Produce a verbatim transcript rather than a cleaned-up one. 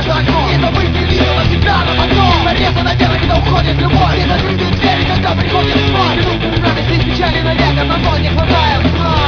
каждое окно. Не забыть не видела тебя на потом. Нарезана вера, когда уходит любовь. И закрытые двери, когда приходит сон. Минуты радости и печали навек, одного не хватает.